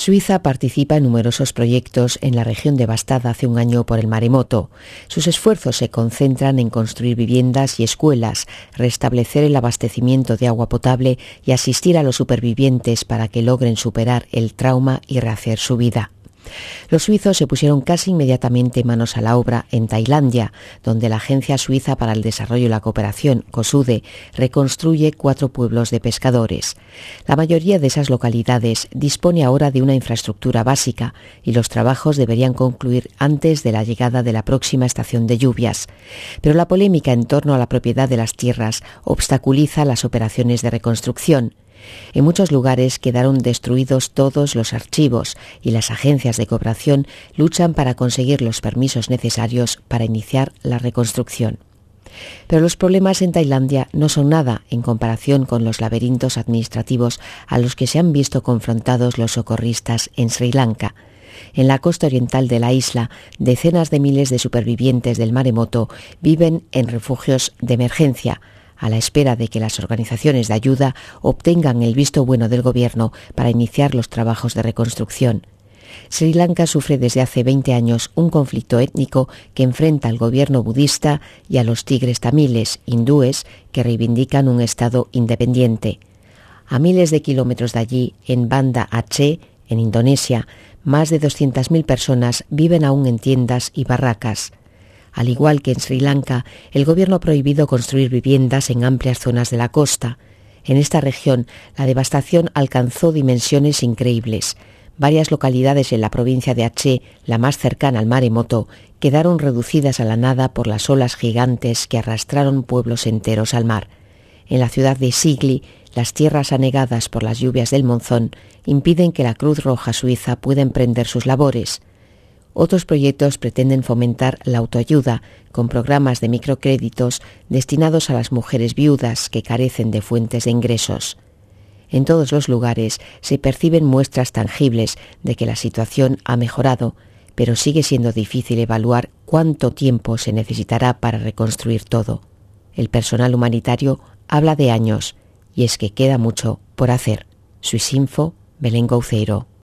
Suiza participa en numerosos proyectos en la región devastada hace un año por el maremoto. Sus esfuerzos se concentran en construir viviendas y escuelas, restablecer el abastecimiento de agua potable y asistir a los supervivientes para que logren superar el trauma y rehacer su vida. Los suizos se pusieron casi inmediatamente manos a la obra en Tailandia, donde la Agencia Suiza para el Desarrollo y la Cooperación, COSUDE, reconstruye 4 pueblos de pescadores. La mayoría de esas localidades dispone ahora de una infraestructura básica y los trabajos deberían concluir antes de la llegada de la próxima estación de lluvias. Pero la polémica en torno a la propiedad de las tierras obstaculiza las operaciones de reconstrucción. En muchos lugares quedaron destruidos todos los archivos y las agencias de cooperación luchan para conseguir los permisos necesarios para iniciar la reconstrucción. Pero los problemas en Tailandia no son nada en comparación con los laberintos administrativos a los que se han visto confrontados los socorristas en Sri Lanka. En la costa oriental de la isla, decenas de miles de supervivientes del maremoto viven en refugios de emergencia, a la espera de que las organizaciones de ayuda obtengan el visto bueno del gobierno para iniciar los trabajos de reconstrucción. Sri Lanka sufre desde hace 20 años un conflicto étnico que enfrenta al gobierno budista y a los tigres tamiles, hindúes, que reivindican un estado independiente. A miles de kilómetros de allí, en Banda Aceh, en Indonesia, más de 200.000 personas viven aún en tiendas y barracas. Al igual que en Sri Lanka, el gobierno ha prohibido construir viviendas en amplias zonas de la costa. En esta región, la devastación alcanzó dimensiones increíbles. Varias localidades en la provincia de Aceh, la más cercana al maremoto, quedaron reducidas a la nada por las olas gigantes que arrastraron pueblos enteros al mar. En la ciudad de Sigli, las tierras anegadas por las lluvias del monzón impiden que la Cruz Roja Suiza pueda emprender sus labores. Otros proyectos pretenden fomentar la autoayuda con programas de microcréditos destinados a las mujeres viudas que carecen de fuentes de ingresos. En todos los lugares se perciben muestras tangibles de que la situación ha mejorado, pero sigue siendo difícil evaluar cuánto tiempo se necesitará para reconstruir todo. El personal humanitario habla de años, y es que queda mucho por hacer. Suisinfo, Belén Gouceiro.